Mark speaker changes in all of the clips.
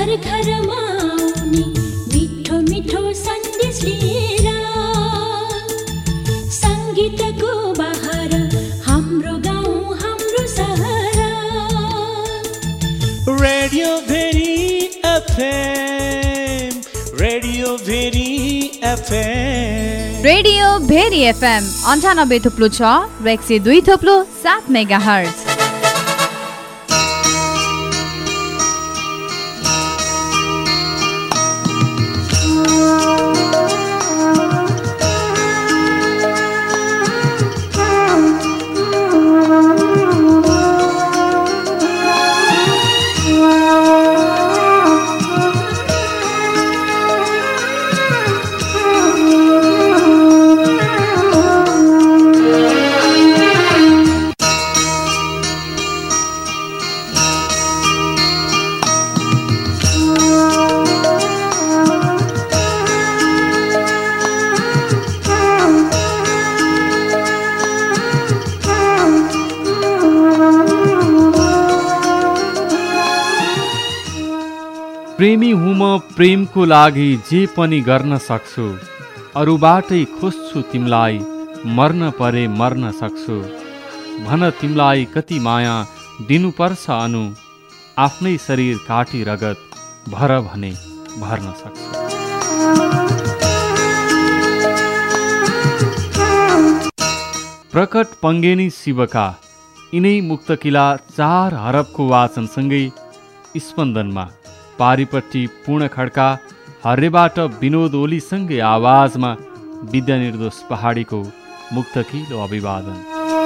Speaker 1: घर घरमा आउने मिठो मिठो सन्देश लिएर सङ्गीतको बहार हाम्रो गाउँ हाम्रो सहर
Speaker 2: radio Bheri FM radio Bheri FM
Speaker 3: radio Bheri FM 98.6 र 102.7 मेगाहर्ज।
Speaker 4: प्रेमी हुँ म प्रेमको लागि जे पनि गर्न सक्छु, अरूबाटै खोज्छु तिमीलाई, मर्न परे मर्न सक्छु। भन तिमीलाई कति माया दिनुपर्छ अनु, आफ्नै शरीर काटी रगत भर भने भर्न सक्छु। प्रकट पङ्गेनी शिवका यिनै मुक्तकिला 4 हरफको वाचनसँगै स्पन्दनमा पारिपट्टि पूर्ण खड्का हर्रेबाट विनोद ओलीसँगै आवाजमा विद्यानिर्दोष पहाडीको मुक्तकिलो अभिवादन।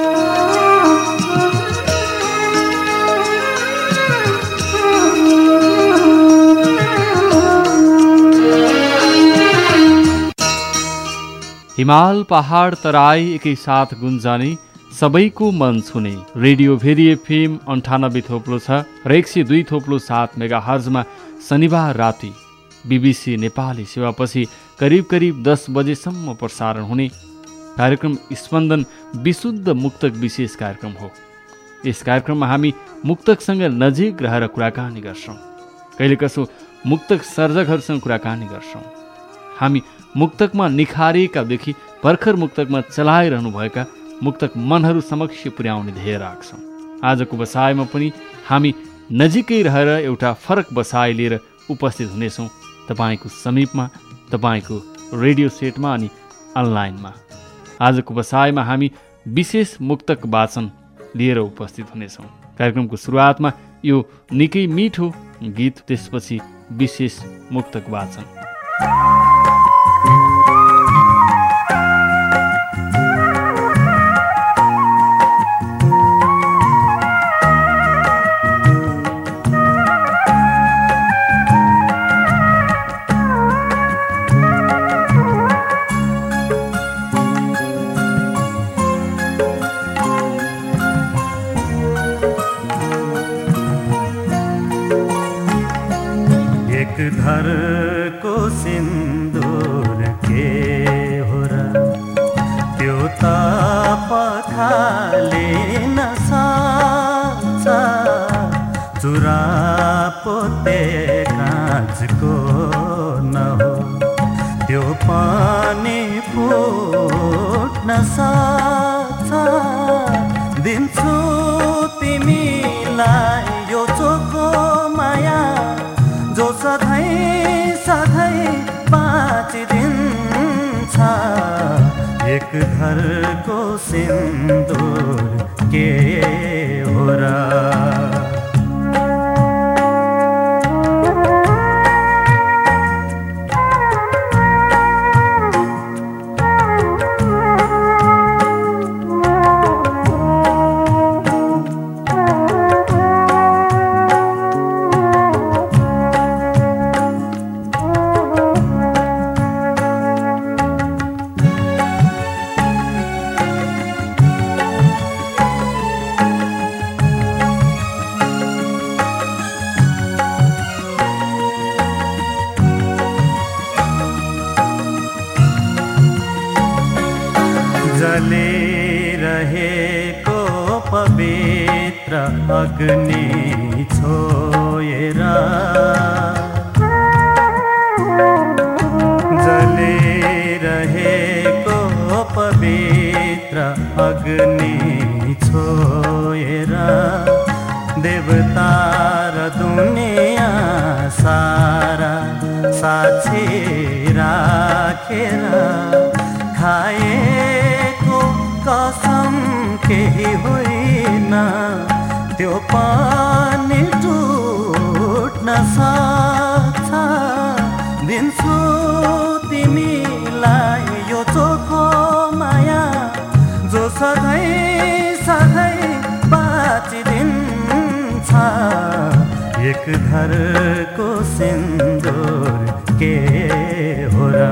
Speaker 4: हिमाल पहाड तराई एकैसाथ गुन्जाने सबैको मन छुने रेडियो भेरी एफएम 98.6 र 102.7 मेगाहर्जमा शनिबार राति बीबीसी नेपाली सेवापछि करिब 10 बजेसम्म प्रसारण हुने कार्यक्रम स्पन्दन विशुद्ध मुक्तक विशेष कार्यक्रम हो। यस कार्यक्रममा हामी मुक्तकसँग नजिक रहेर कुराकानी गर्छौँ, कहिले कसो मुक्तक सर्जकहरूसँग कुराकानी गर्छौँ। हामी मुक्तकमा निखारिएकादेखि भर्खर मुक्तकमा चलाइरहनुभएका मुक्तक मनहरू समक्ष पुर्याउने ध्येय राख्छौँ। आजको बसाइमा पनि हामी नजिकै रहेर एउटा फरक बसाइ लिएर उपस्थित हुनेछौँ तपाईँको समीपमा, तपाईँको रेडियो सेटमा अनि अनलाइनमा। आजको बसाइमा हामी विशेष मुक्तक वाचन लिएर उपस्थित हुनेछौँ। कार्यक्रमको सुरुवातमा यो निकै मिठो गीत, त्यसपछि विशेष मुक्तक वाचन।
Speaker 5: घरको सिन्दुर के हो र त्यो त पखाले नसक्छ, चुरा पोते काँचको न हो त्यो पनि फुट्न सक्छ। दिन्छु तिमीलाई यो चोखो माया जो सधैँ सधैँ बाँचिदिन्छ। एक घरको सिन्दुर के हो र जलिरहेको पवित्र अग्नि छोएर छोएर देवता र दुनियाँ सारा साक्षी राखेर खाएको कसम केही होइन त्यो पनि टुट्न सक्छ दिन्छु तिमीलाई यो चोखो माया जो सधैँ सधैँ बाँचिदिन्छ एक घरको सिन्दुर के हो र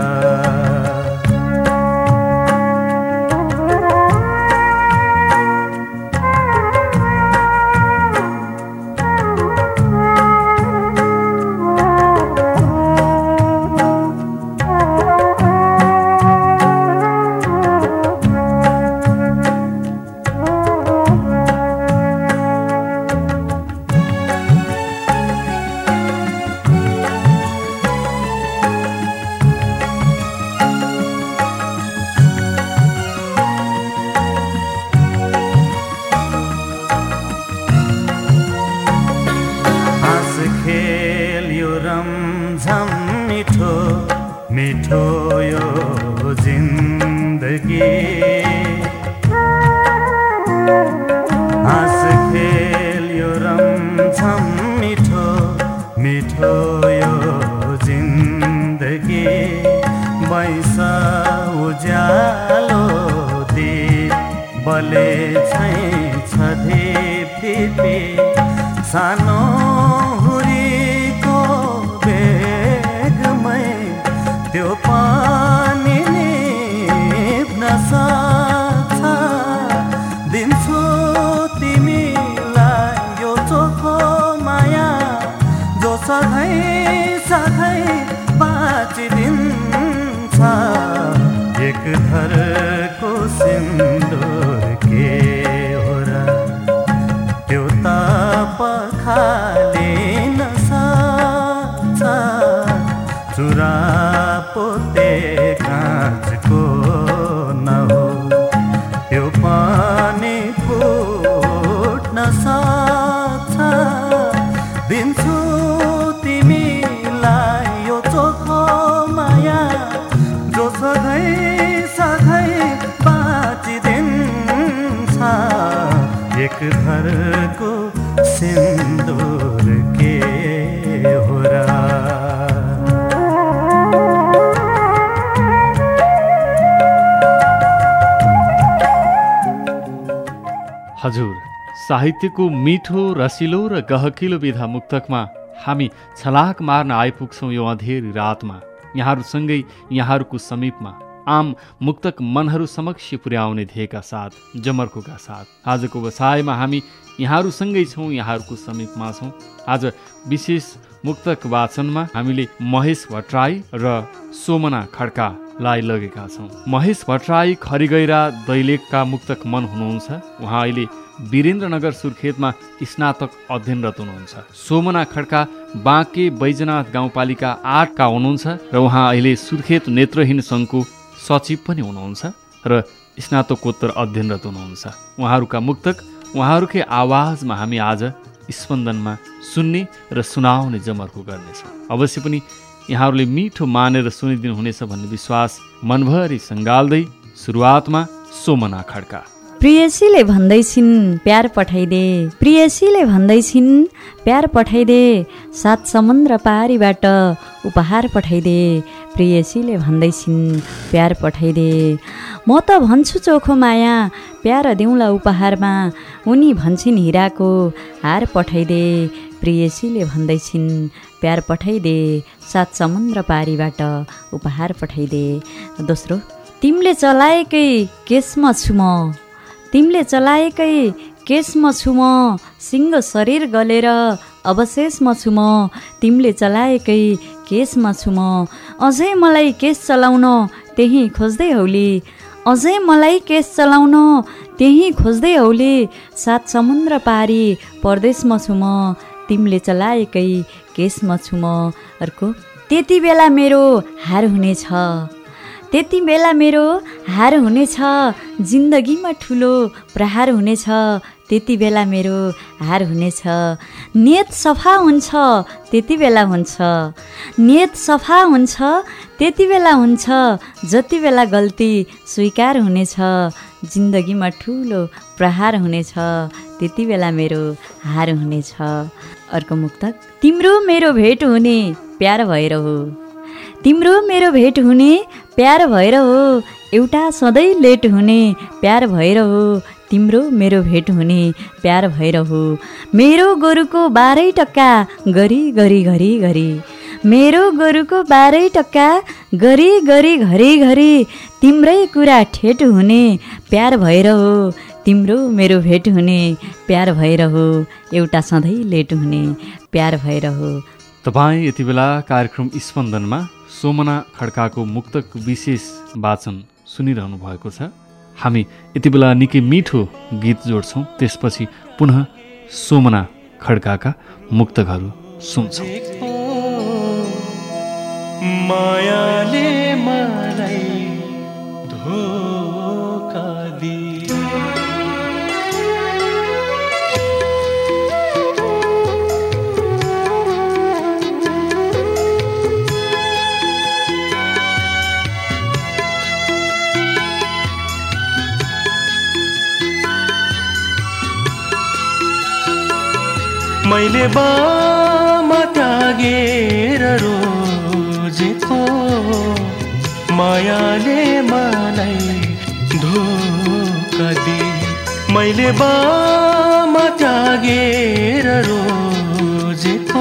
Speaker 5: मिठो यो जिन्दगी हाँस खेल यो रमझम मिठो मिठो यो जिन्दगी बैसा उज्यालो दीप बले छ धीप दिपी सानो हुरीको बेगमै त्यो पानी निप्न सक्छ दिन्छु तिमीलाई यो चोखो माया जो सधैँ सधैँ बाँचिदिन्छ एक घरको सिन्दुर के हो र त्यो त पखालिन सक्छ चुरा पोते काँचको न हो त्यो पनि फुट्न सक्छ दिन्छु तिमीलाई यो चोखो माया जो सधैँ सधैँ बाँचिदिन्छ एक घरको सिन्दुर के हो र
Speaker 4: हजुर साहित्यको मिठो रसिलो र गहकिलो विधा मुक्तकमा हामी छलाक मार्न आइपुग्छौँ यो अँधेरी रातमा यहाँहरूसँगै यहाँहरूको समीपमा आम मुक्तक मनहरू समक्ष पुर्याउने ध्येयका साथ जमर्कोका साथ आजको व्यवसायमा हामी यहाँहरूसँगै छौँ यहाँहरूको समीपमा छौँ आज विशेष मुक्तक वाचनमा हामीले महेश भट्टराई र सोमना खड्कालाई लगेका छौँ महेश भट्टराई खरिगैरा दैलेखका मुक्तक मन हुनुहुन्छ उहाँ अहिले वीरेन्द्रनगर सुर्खेतमा स्नातक अध्ययनरत हुनुहुन्छ सोमना खड्का बाँके बैजनाथ गाउँपालिका 8 का हुनुहुन्छ र उहाँ अहिले सुर्खेत नेत्रहीन सङ्घको सचिव पनि हुनुहुन्छ र स्नातकोत्तर अध्ययनरत हुनुहुन्छ उहाँहरूका मुक्तक उहाँहरूकै आवाजमा हामी आज स्पन्दनमा सुन्ने र सुनाउने जमर्को गर्नेछौँ अवश्य पनि यहाँहरूले मिठो मानेर सुनिदिनु हुनेछ भन्ने विश्वास मनभरि सङ्गाल्दै सुरुवातमा सोमना खड्का
Speaker 6: प्रियसीले भन्दैछिन् प्यार पठाइदे प्रियसीले भन्दैछिन् प्यार पठाइदे 7 समुद्र पारीबाट उपहार पठाइदे प्रियसीले भन्दैछिन् प्यार पठाइदे म त भन्छु चोखो माया प्यार दिउँला उपहारमा उनी भन्छन् हिराको हार पठाइदे प्रियसीले भन्दैछिन् प्यार पठाइदे 7 समुद्र पारीबाट उपहार पठाइदे दोस्रो तिमीले चलाएकै केसमा छु म तिमीले चलाएकै केसमा छु म सिङ्ग शरीर गलेर अवशेषमा छु म तिमीले चलाएकै केसमा छु म अझै मलाई केस चलाउन त्यही खोज्दै हौली अझै मलाई केस चलाउन त्यही खोज्दै हौली 7 समुद्र पारी परदेशमा छु म तिमीले चलाएकै केसमा छु म अर्को त्यति बेला मेरो हार हुनेछ त्यति बेला मेरो हार हुनेछ, जिन्दगीमा ठुलो प्रहार हुनेछ, त्यति बेला मेरो हार हुनेछ। नियत सफा हुन्छ त्यति बेला हुन्छ, नियत सफा हुन्छ त्यति बेला हुन्छ, जति बेला गल्ती स्वीकार हुनेछ, जिन्दगीमा ठुलो प्रहार हुनेछ, त्यति बेला मेरो हार हुनेछ। अर्को मुक्तक, तिम्रो मेरो भेट हुने प्यार भएर हो, तिम्रो मेरो भेट हुने प्यार भएर हो, एउटा सधैँ लेट हुने प्यार भएर हो, तिम्रो मेरो भेट हुने प्यार भएर हो। मेरो गोरुको 12 टक्का गरी गरी घरी घरी, मेरो गोरुको 12 टक्का गरी गरी घरी घरी, तिम्रै कुरा ठेट हुने प्यार भएर हो, तिम्रो मेरो भेट हुने प्यार भएर हो, एउटा सधैँ लेट हुने प्यार भएर हो।
Speaker 4: तपाईँ यति बेला कार्यक्रम स्पन्दनमा सोमना खड्काको मुक्तक विशेष वाचन सुनिरहनु भएको छ। हामी यति बेला निकै मिठो गीत जोड्छौँ, त्यसपछि पुनः सोमना खड्काका मुक्तकहरू सुन्छौँ।
Speaker 2: मायाले मलाई धोका दिए, मैले बामा त्यागेर रोजेको, मायाले मलाई धोका दिए, मैले बामा त्यागेर रोजेको,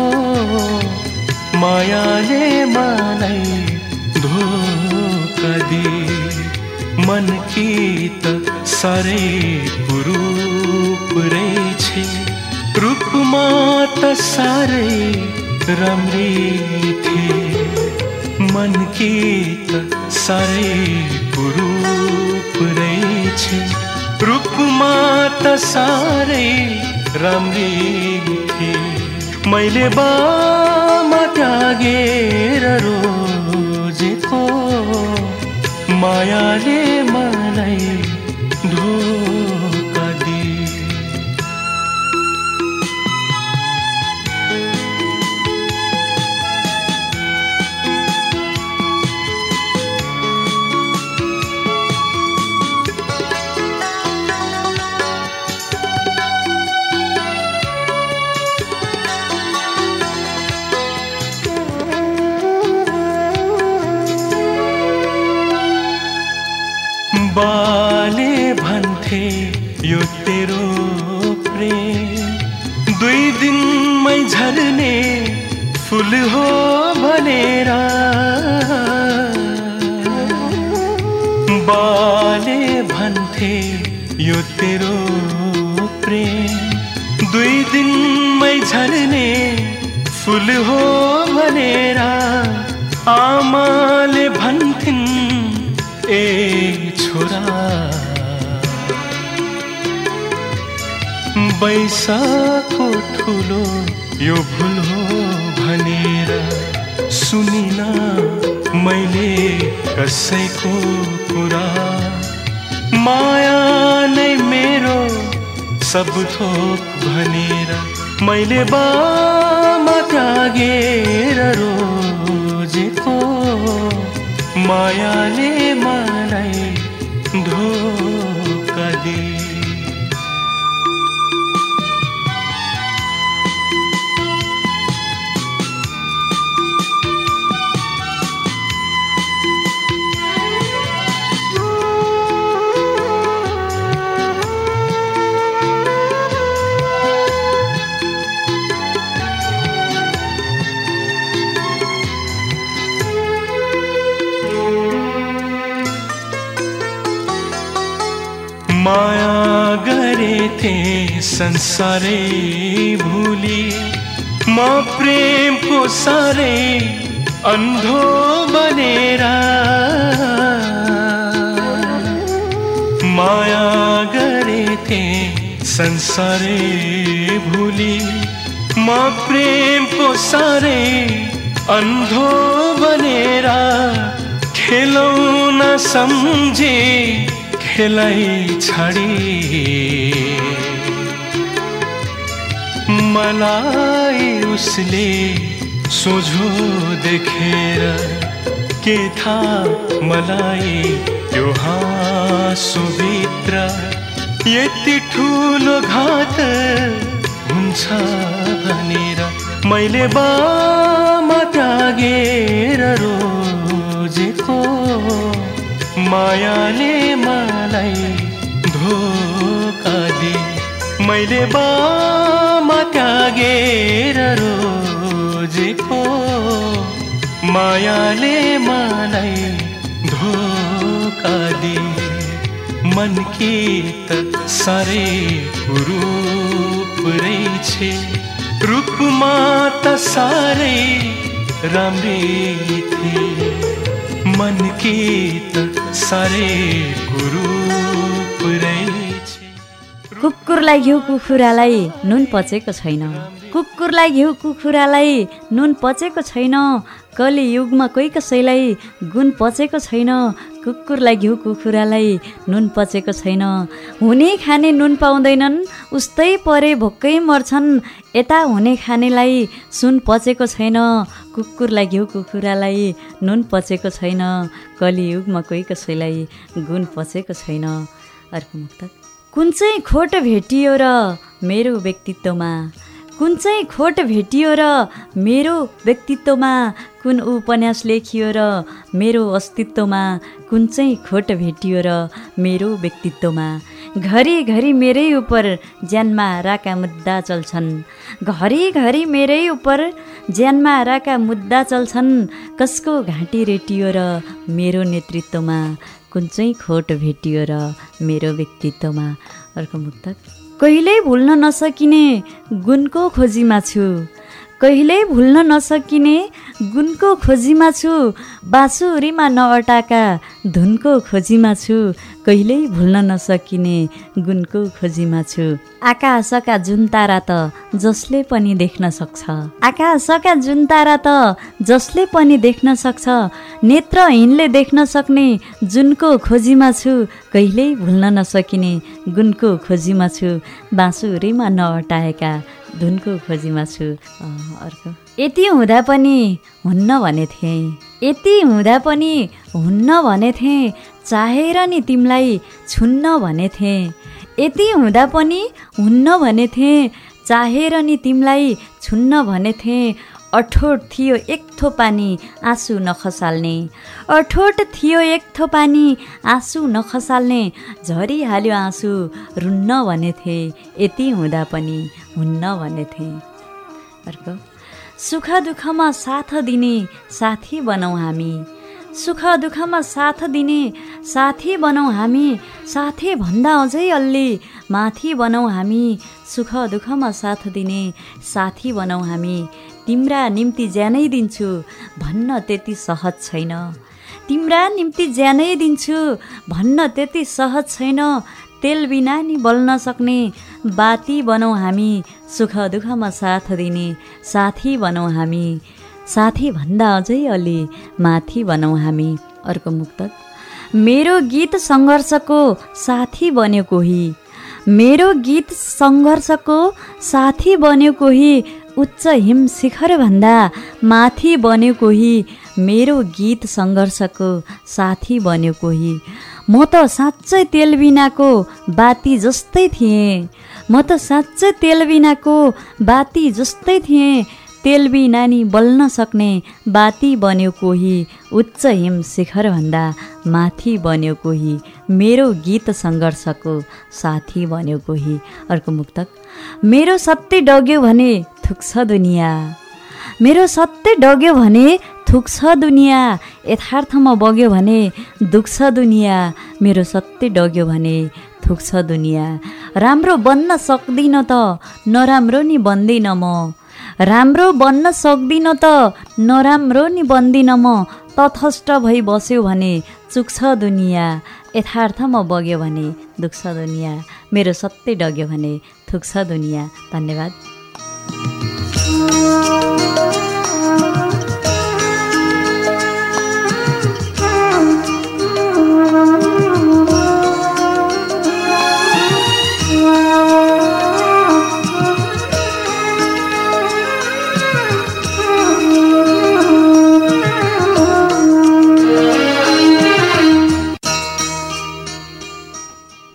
Speaker 2: मायाले मलाई धोका दिए, मन की त साह्रै कुरूप रहेछ, रूपमा त साह्रै राम्री थिए, मन की त साह्रै कुरूप रहेछ, रूपमा त साह्रै राम्री थिए, मैले बामा त्यागेर रोजेको, मायाले मलाई धोका दिए। बाले भन्थे यो तेरो प्रेम 2 दिनमै झर्ने फुल हो भनेर, बाले भन्थे यो तेरो प्रेम 2 दिनमै झर्ने फुल हो भनेर, आमाले भन्थिन् ए छोरा बैसाको ठुलो यो भुल हो भनेर, सुनिन मैले कसैको कुरा, माया नै मेरो सब थोक भनेर, मैले बामा त्यागेर रोजेको, मायाले मलाई धोका दिए। माया गरेथे संसारै भुली, म प्रेमको साह्रै अन्धो बनेर, माया गरेथे संसारै भुली, म प्रेमको साह्रै अन्धो बनेर, खेलौन सम्झे खेलै छाडी मलाई उसले सोझो देखेर के थाहा मलाई त्यो हाँसोभित्र यति ठुलो घात हुन्छ भनेर मैले बामा त्यागेर रोजेको मायाले मलाई धोका दिए मैले बामा त्यागेर रोजेको मायाले मलाई धोका दिए मन की त सारे रूप रहेछे रूपमा त सारे राम्रै थिए मन की त सारे रूप रहेछे
Speaker 6: कुकुरलाई घिउ कुखुरालाई नुन पचेको छैन कुकुरलाई घिउ कुखुरालाई नुन पचेको छैन कलि युगमा कोही कसैलाई गुण पचेको छैन कुकुरलाई घिउ कुखुरालाई नुन पचेको छैन हुने खाने नुन पाउँदैनन् उस्तै परे भोकै मर्छन् यता हुने खानेलाई सुन पचेको छैन कुकुरलाई घिउ कुखुरालाई नुन पचेको छैन कलि युगमा कोही कसैलाई गुण पचेको छैन। अर्को मुक्तक कुन चाहिँ खोट भेटियो र मेरो व्यक्तित्वमा कुन चाहिँ खोट भेटियो र मेरो व्यक्तित्वमा कुन उपन्यास लेखियो र मेरो अस्तित्वमा कुन चाहिँ खोट भेटियो र मेरो व्यक्तित्वमा घरिघरि मेरै उपर ज्यानमा हाराका मुद्दा चल्छन् घरिघरि मेरै उपर ज्यानमा हाराका मुद्दा चल्छन् कसको घाँटी रेटियो र मेरो नेतृत्वमा कुन चाहिँ खोट भेटियो र मेरो व्यक्तित्वमा। अर्को मुक्तक कहिल्यै भुल्न नसकिने गुणको खोजीमा छु कहिल्यै भुल्न नसकिने गुणको खोजीमा छु बाँसुरीमा नअटाका धुनको खोजीमा छु कहिल्यै भुल्न नसकिने गुणको खोजीमा छु आकाशका जुन तारा त जसले पनि देख्न सक्छ आकाशका जुन तारा त जसले पनि देख्न सक्छ नेत्रहीनले देख्न सक्ने जुनको खोजीमा छु कहिल्यै भुल्न नसकिने गुणको खोजीमा छु बाँसुरीमा नअटाएका धुनको खोजीमा छु। अर्को यति हुँदा पनि हुन्न भने थिएँ यति हुँदा पनि हुन्न भने थिएँ चाहेर नि तिमीलाई छुन्न भने थिएँ यति हुँदा पनि हुन्न भने थिएँ चाहेर नि तिमीलाई छुन्न भने थिएँ अठोट थियो एक थो पानी आँसु नखसाल्ने अठोट थियो एक थो पानी आँसु नखसाल्ने झरिहाल्यो आँसु रुन्न भने थिएँ यति हुँदा पनि हुन्न भने थिएँ। अर्को सुख दुःखमा साथ दिने साथी बनाऊ हामी सुख दुःखमा साथ दिने साथी बनाऊ हामी साथी भन्दा अझै अलि माथि बनाऊ हामी सुख दुःखमा साथ दिने साथी बनाऊ हामी तिम्रा निम्ति ज्यानै दिन्छु भन्न त्यति सहज छैन तिम्रा निम्ति ज्यानै दिन्छु भन्न त्यति सहज छैन तेल बिना नि बल्न सक्ने बाती बनाऊ हामी सुख दुःखमा साथ दिने साथी बनाऊ हामी साथी भन्दा अझै अलि माथि बनाऊ हामी। अर्को मुक्तक मेरो गीत सङ्घर्षको साथी बन्यो कोही मेरो गीत सङ्घर्षको साथी बन्यो कोही उच्च हिम शिखर भन्दा माथि बन्यो कोही मेरो गीत सङ्घर्षको साथी बन्यो कोही म त साँच्चै तेल बिनाको बाती जस्तै थिएँ म त साँच्चै तेल बिनाको बाती जस्तै थिएँ तेल बिना नि बल्न सक्ने बाती बन्यो कोही उच्च हिम शिखर भन्दा माथि बन्यो कोही मेरो गीत सङ्घर्षको साथी बन्यो कोही। अर्को मुक्तक मेरो सत्य डग्यो भने थुक्छ दुनियाँ मेरो सत्य डग्यो भने थुक्छ दुनियाँ यथार्थमा बग्यो भने दुख्छ दुनियाँ मेरो सत्य डग्यो भने थुक्छ दुनियाँ राम्रो बन्न सक्दिनँ त नराम्रो नि बन्दिनँ म राम्रो बन्न सक्दिनँ त नराम्रो नि बन्दिनँ म तटस्थ भई बस्यो भने चुक्छ दुनियाँ यथार्थमा बग्यो भने दुख्छ दुनियाँ मेरो सत्य डग्यो भने थुक्छ दुनियाँ। धन्यवाद।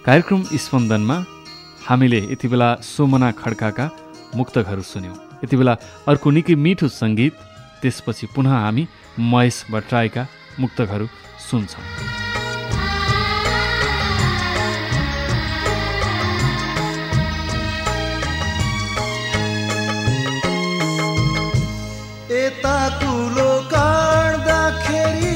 Speaker 4: कार्यक्रम स्पन्दनमा हामीले यति बेला सोमना खड्काका मुक्तकहरू सुन्यौँ। यति बेला अर्को निकै मिठो सङ्गीत, त्यसपछि पुनः हामी महेश भट्टराईका मुक्तकहरू सुन्छौँ।
Speaker 5: यता कुलो काट्दाखेरि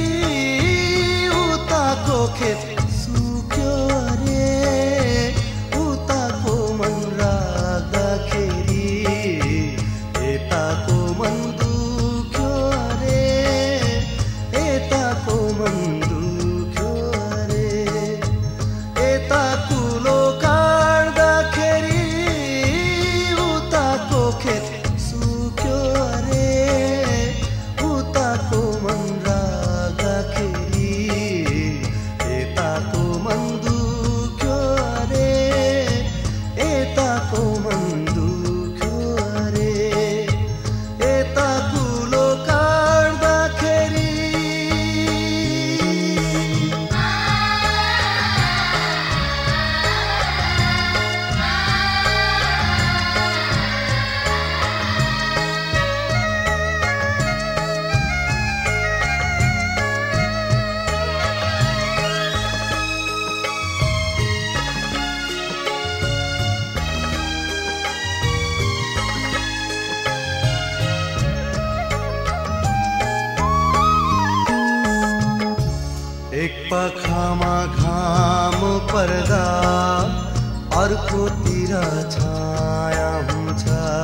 Speaker 5: उताको खेत सुक्यो रे, उताको मन राख्दाखेरि यताको मन दुख्यो रे, यताको मन दुख्यो रे। यता कुलो काट्दाखेरि उताको खेत सुक्यो रे, उताको मन राख्दाखेरि यताको मन दुख्यो रे, यताको मन दुख्यो रे। यता कुलो काट्दाखेरि एक पखामा घाम पर्दा अर्कोतिर छाया हुन्छ,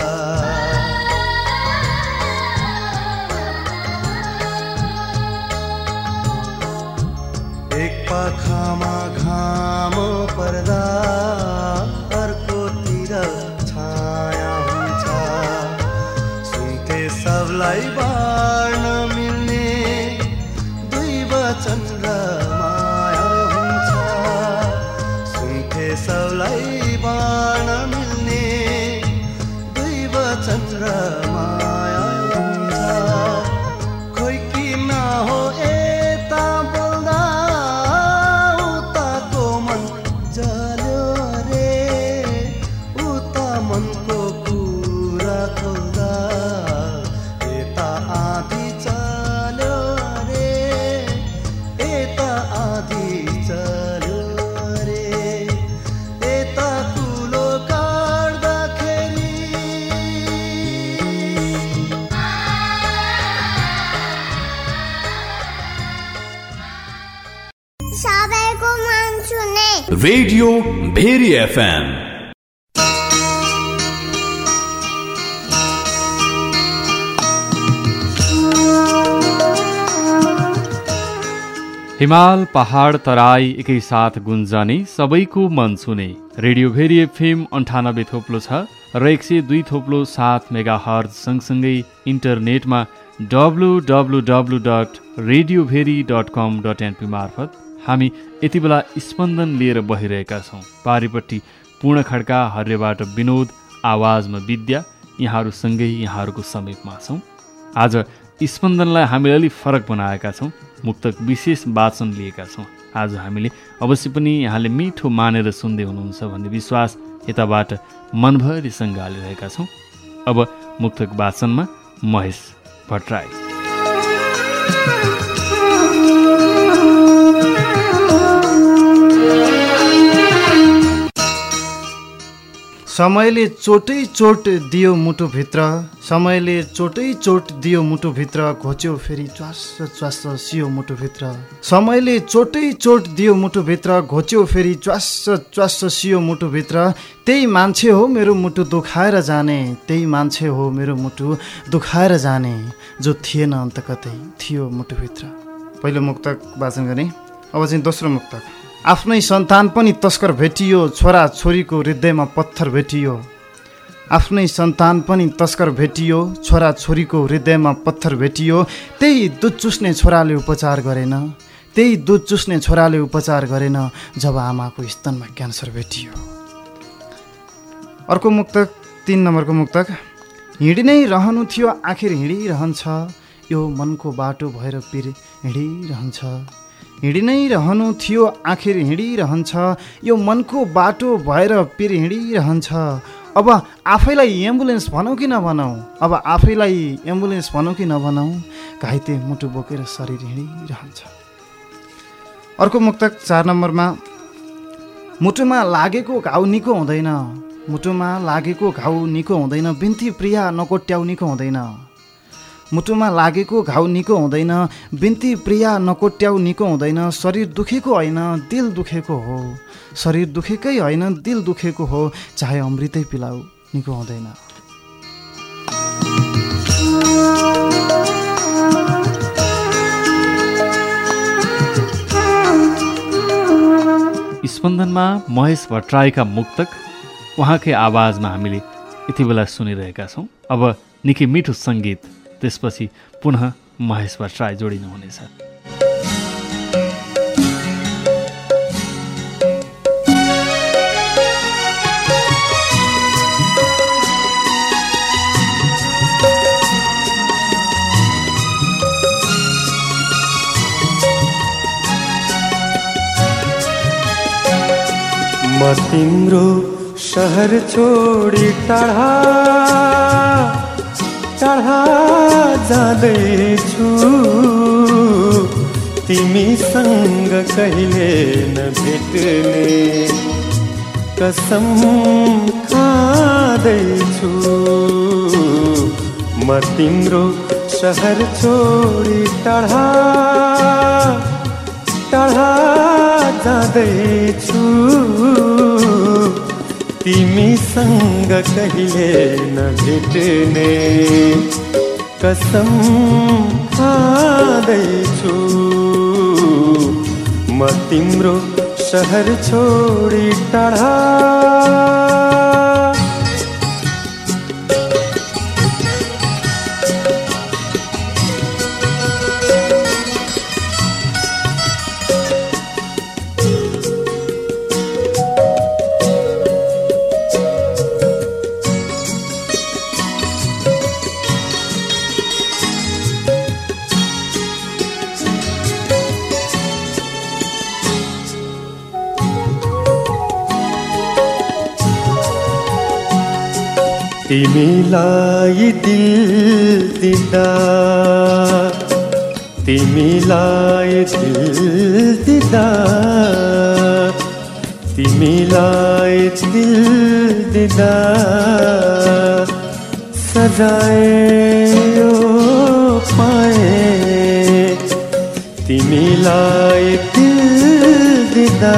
Speaker 5: एक पखामा घाम पर्दा अर्कोतिर छाया हुन्छ। सुन्थे सबलाई बाँड्न मिल्ने दुई वचन र माया हुन्छ, सुन्थे सबलाई बाँड्न मिल्ने दुई वचन र माया हुन्छ। खोइ किन हो यता बोल्दा उताको मन जल्यो रे, उता मनको कुरा खोल्दा यता आधी चल्यो रे, यता आधी चल्यो रे। यता कुलो काट्दाखेरि
Speaker 7: सबैको मन सुने
Speaker 8: रेडियो भेरी एफएम।
Speaker 4: हिमाल पहाड तराई एकैसाथ गुन्जने सबैको मन छुने रेडियो भेरी एफएम 98.6 र 102.7 मेगाहर्ज सँगसँगै इन्टरनेटमा www.radioveri.com.np मार्फत हामी यति बेला स्पन्दन लिएर बहिरहेका छौँ। पारिपट्टि पूर्ण खड्का, हर्रेबाट विनोद, आवाजमा विद्या, यहाँहरूसँगै यहाँहरूको समीपमा छौँ। आज स्पन्दनलाई हामीले अलि फरक बनाएका छौँ, मुक्तक विशेष वाचन लिएका छौँ। आज हामीले अवश्य पनि यहाँले मिठो मानेर सुन्दै हुनुहुन्छ भन्ने विश्वास यताबाट मनभरि सँगालिरहेका छौँ। अब मुक्तक वाचनमा महेश भट्टराई।
Speaker 9: समयले चोटै चोट दियो मुटुभित्र, समयले चोटै चोट दियो मुटुभित्र, घोच्यो फेरि च्वास्स च्वास्स सियो मुटुभित्र। समयले चोटै चोट दियो मुटुभित्र, घोच्यो फेरि च्वास्स च्वास्स सियो मुटुभित्र। त्यही मान्छे हो मेरो मुटु दुखाएर जाने, त्यही मान्छे हो मेरो मुटु दुखाएर जाने, जो थिएन अन्त कतै थियो मुटुभित्र। पहिलो मुक्तक वाचन गर्ने। अब चाहिँ दोस्रो मुक्तक। आफ्नै सन्तान पनि तस्कर भेटियो, छोरा छोरीको हृदयमा पत्थर भेटियो। आफ्नै सन्तान पनि तस्कर भेटियो, छोरा छोरीको हृदयमा पत्थर भेटियो। त्यही दुध चुस्ने छोराले उपचार गरेन, त्यही दुध चुस्ने छोराले उपचार गरेन, जब आमाको स्तनमा क्यान्सर भेटियो। अर्को मुक्तक, 3 नम्बरको मुक्तक। हिँडी नै रहनु थियो आखिर हिँडिरहन्छ, यो मनको बाटो भएर पिर हिँडिरहन्छ। हिँडि नै रहनु थियो आखिर हिँडिरहन्छ यो मनको बाटो भएर फेरि हिँडिरहन्छ अब आफैलाई एम्बुलेन्स भनौँ कि नभनौँ अब आफैलाई एम्बुलेन्स भनौँ कि नभनौँ घाइते मुटु बोकेर शरीर हिँडिरहन्छ। अर्को मुक्तक 4 नम्बरमा मुटुमा लागेको घाउ निको हुँदैन मुटुमा लागेको घाउ निको हुँदैन बिन्ती प्रिया नकोट्याउ निको हुँदैन मुटुमा लागेको घाउ निको हुँदैन बिन्ती प्रिया नकोट्याउ निको हुँदैन शरीर दुखेको होइन दिल दुखेको हो शरीर दुखेकै होइन दिल दुखेको हो चाहे अमृतै पिलाऊ निको हुँदैन।
Speaker 4: स्पन्दनमा महेश भट्टराईका मुक्तक उहाँकै आवाजमा हामीले यति बेला सुनिरहेका छौँ। अब निकै मिठो सङ्गीत त्यसपछि पुनः महेश भट्टराई जोडिनुहुनेछ।
Speaker 10: म तिम्रो शहर छोडी टाढा टाढा जाँदैछु तिमीसँग कहिले नभेट्ने कसम खाँदैछु म तिम्रो शहर छोडी टाढा टाढा जाँदैछु तिमीसँग कहिले नभेट्ने कसम खाँदैछु म तिम्रो शहर छोडी टाढा तिमीलाई दिल दिँदा तिमीलाई दिल दिँदा तिमीलाई दिल दिँदा सजायो पाए तिमीलाई दिल दिँदा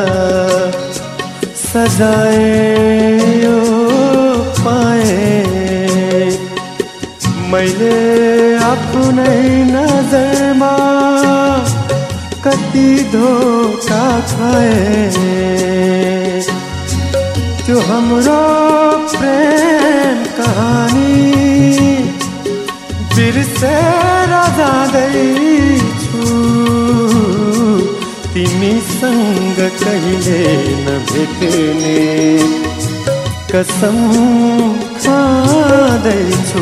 Speaker 10: सजायो पाए मैले आफ्नै नजरमा कति धोका खाए त्यो हाम्रो प्रेम कहानी बिर्सेर जाँदैछु तिमीसँग कहिले नभेट्ने कसम खाँदैछु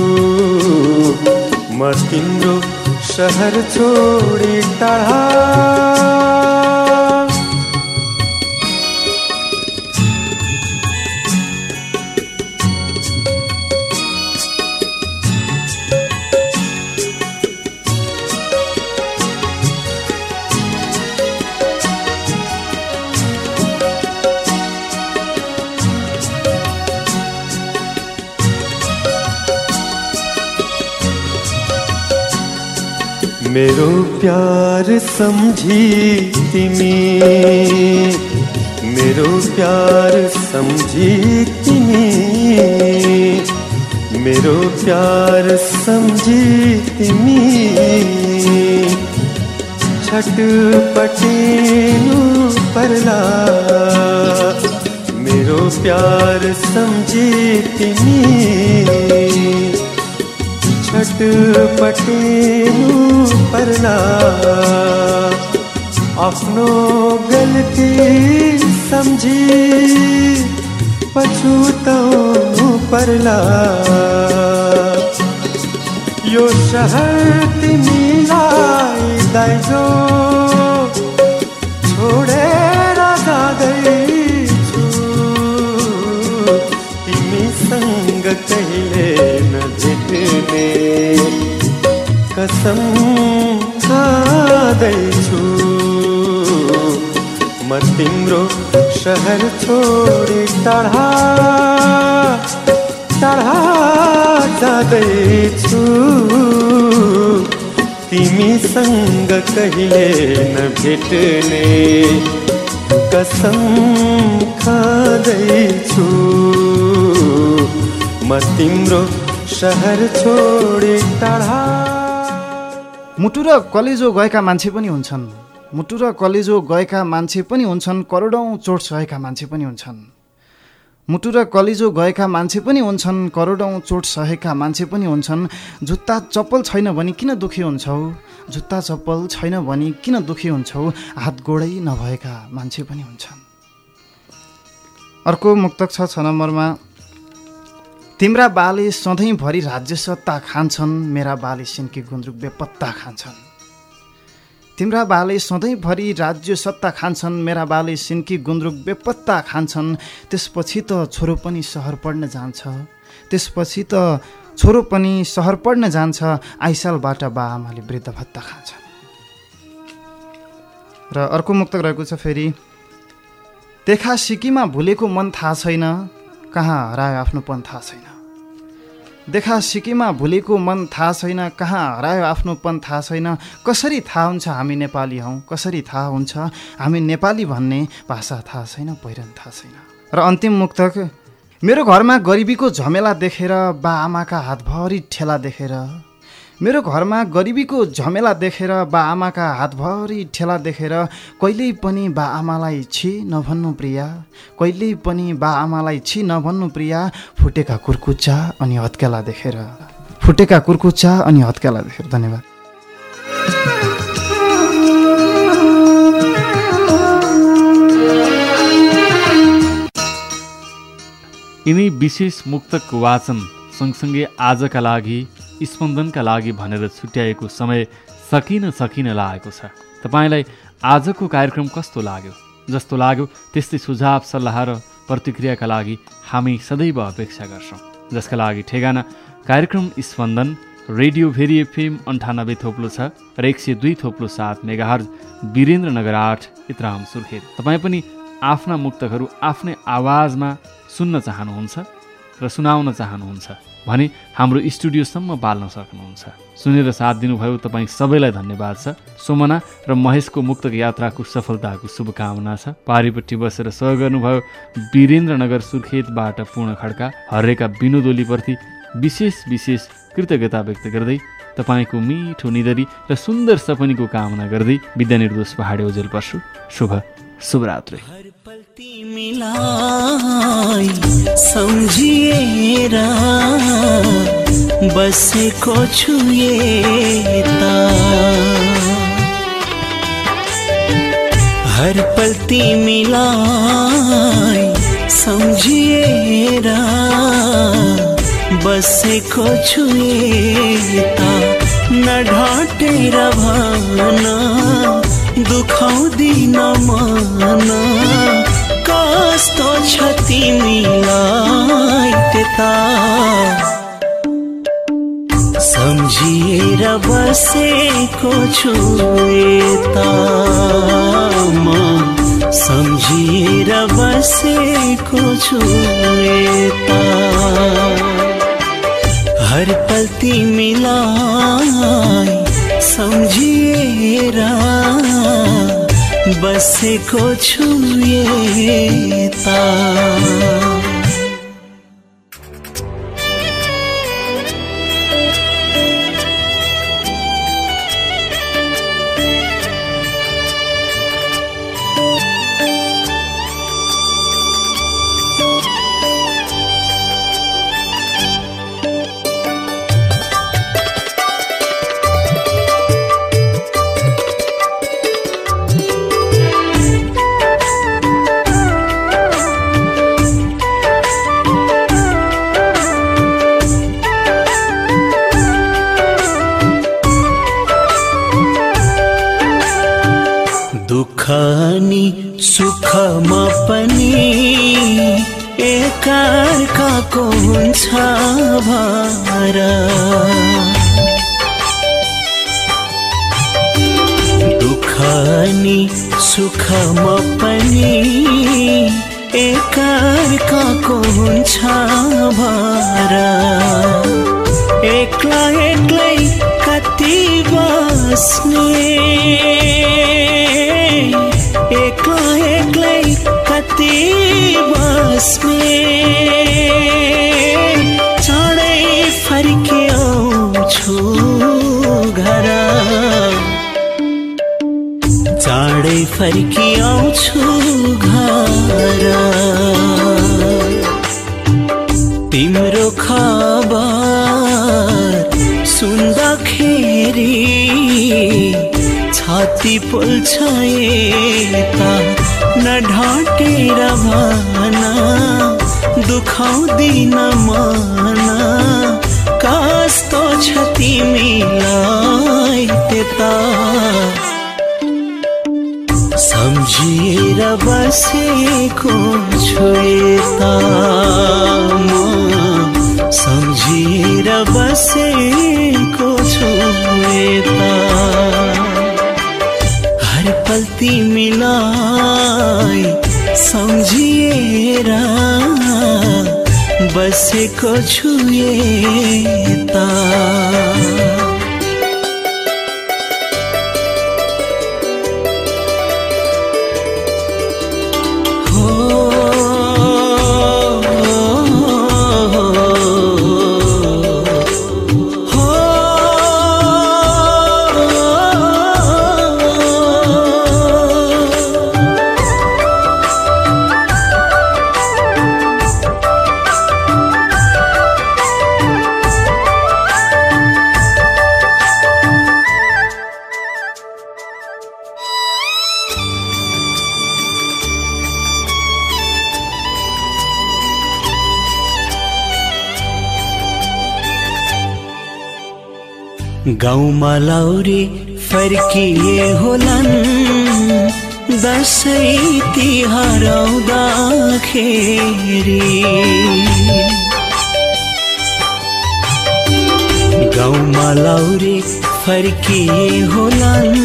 Speaker 10: म तिम्रो शहर छोडी टाढा मेरो प्यार सम्झी तिमी मेरो प्यार सम्झी तिमी मेरो प्यार सम्झी तिमी छटपटिनु पर्ला मेरो प्यार सम्झी तिमी छटपटिनु पर्ला आफ्नो गल्ती सम्झी पछुताउनु पर्ला यो शहर तिमीलाई दाइजो कसम खाँदैछु म तिम्रो शहर छोडी टाढा टाढा जाँदैछु तिमीसँग कहिले नभेट्ने कसम खाँदैछु म तिम्रो शहर छोडी टाढा।
Speaker 9: मुटु र कलेजो गएका मान्छे पनि हुन्छन्, मुटु र कलेजो गएका मान्छे पनि हुन्छन्, करोडौँ चोट सहेका मान्छे पनि हुन्छन्। मुटु र कलेजो गएका मान्छे पनि हुन्छन्, करोडौँ चोट सहेका मान्छे पनि हुन्छन्। जुत्ता चप्पल छैन भने किन दुखी हुन्छौ, जुत्ता चप्पल छैन भने किन दुखी हुन्छौ, हात गोडै नभएका मान्छे पनि हुन्छन्। अर्को मुक्तक छ 6 नम्बरमा। तिम्रा बाले सधैँभरि राज्य सत्ता खान्छन्, मेरा बाले सिन्की गुन्द्रुक बेपत्ता खान्छन्। तिम्रा बाले सधैँभरि राज्य सत्ता खान्छन्, मेरा बाले सिन्की गुन्द्रुक बेपत्ता खान्छन्। त्यसपछि त छोरो पनि सहर पढ्न जान्छ, त्यसपछि त छोरो पनि सहर पढ्न जान्छ, आइसालबाट बाआमाले वृद्ध भत्ता खान्छन्। र अर्को मुक्तक रहेको छ फेरि। देखा सिकीमा भुलेको मन थाहा छैन, कहाँ हरायो आफ्नोपन थाहा छैन। देखा सिकीमा भुलेको मन थाहा छैन, कहाँ हरायो आफ्नोपन थाहा छैन। कसरी थाहा हुन्छ हामी नेपाली हौँ, कसरी थाहा हुन्छ हामी नेपाली भन्ने, भाषा थाहा छैन, पहिरन थाहा छैन। र अन्तिम मुक्तक। मेरो घरमा गरिबीको झमेला देखेर, बाआमाका हातभरि ठेला देखेर, मेरो घरमा गरिबीको झमेला देखेर, बाआमाका हातभरि ठेला देखेर, कहिल्यै पनि बाआमालाई छि नभन्नु प्रिया, कहिल्यै पनि बाआमालाई छि नभन्नु प्रिया। फुटेका कुर्कुच्चा अनि हत्केला देखेर, फुटेका कुर्कुच्चा अनि हत्केला देखेर। धन्यवाद।
Speaker 4: यिनै विशेष मुक्तक वाचन सँगसँगै आजका लागि स्पन्दनका लागि भनेर छुट्याएको समय सकिन लागेको छ। तपाईँलाई आजको कार्यक्रम कस्तो लाग्यो? जस्तो लाग्यो त्यस्तै सुझाव सल्लाह र प्रतिक्रियाका लागि हामी सदैव अपेक्षा गर्छौँ, जसका लागि ठेगाना कार्यक्रम स्पन्दन, रेडियो भेरी एफएम 98.6 र 102.7 मेगाहर्ज, वीरेन्द्रनगर 8, इतराम सुर्खेत। तपाईँ पनि आफ्ना मुक्तकहरू आफ्नै आवाजमा सुन्न चाहनुहुन्छ र सुनाउन चाहनुहुन्छ भने हाम्रो स्टुडियोसम्म बाल्न सक्नुहुन्छ। सुनेर साथ दिनुभयो तपाईँ सबैलाई धन्यवाद छ। सोमना र महेशको मुक्तक यात्राको सफलताको शुभकामना छ। पारिपट्टि बसेर सहयोग गर्नुभयो वीरेन्द्रनगर सुर्खेतबाट पूर्ण खड्का, हर्रेका विनोद ओलीप्रति विशेष कृतज्ञता व्यक्त गर्दै तपाईँको मिठो निदरी र सुन्दर सपनीको कामना गर्दै विद्या निर्दोष पहाडे ओजेल पर्छु। शुभरात्रि।
Speaker 11: मिलाई सम्झिएर बसेको छु यता, हर पल तिमीलाई सम्झिएर बसेको छु यता। नढाटेर भन दुखाउँदिन मन, कस्तो छ तिमीलाई त्यता। सम्झिएर बसेको छु यता, म सम्झिएर बसेको छु यता। हर पल तिमीलाई सम्झिएर बसेको छु यता। दुःखनी सुखमा पनि एकअर्काको हुन्छ भर, अनि सुखमा पनि एकअर्काको हुन्छ भर। एक्ला एक्लै कति बस्ने, एक्ला एक्लै कति बस्ने, चाँडै फर्के आउँछु घर, चाँडै फर्की आउँछु घर। तिम्रो खबर सुन्दाखेरि छाती पोल्छ यता, नढाटेर भन दुखाउँदिन मन, कस्तो छ तिमीलाई त्यता। सम्झिएर बसेको छु यता म, सम्झिएर बसेको छु यता। हर पल तिमीलाई सम्झिएर बसेको छु यता। गाउँमा लौरी फर्किए होलान् दसैँ तिहार आउँदाखेरि। गाउँमा लौरी फर्किए होलान्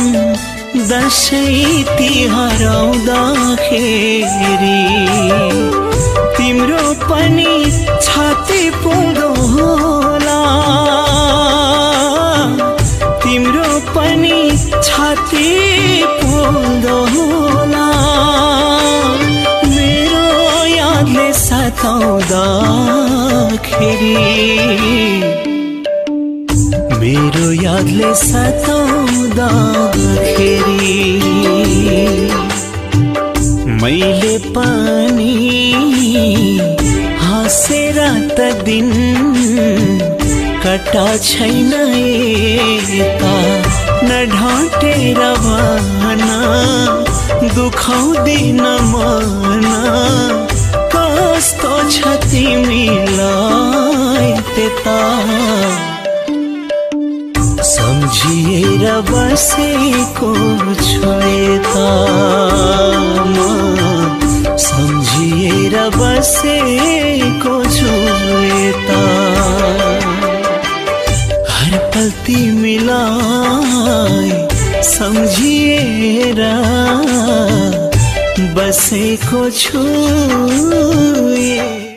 Speaker 11: दसैँ तिहार आउँदाखेरि। तिम्रो पनि छाती पोल्दो होला, तिम्रो पनि छाती पोल्दो होला। मेरो यादले सताउँदाखेरि, मेरो यादले सताउँदाखेरि। मैले पनि हाँसेर त दिन कटा छैन यता, नढाटेर भन दुखाउँदिन मन, कस्तो छ तिमीलाई त्यता। सम्झिएर बसेको छु यता म, सम्झिएर बसेको छु यता। हर पल तिमीलाई सम्झिएर बसेको छु।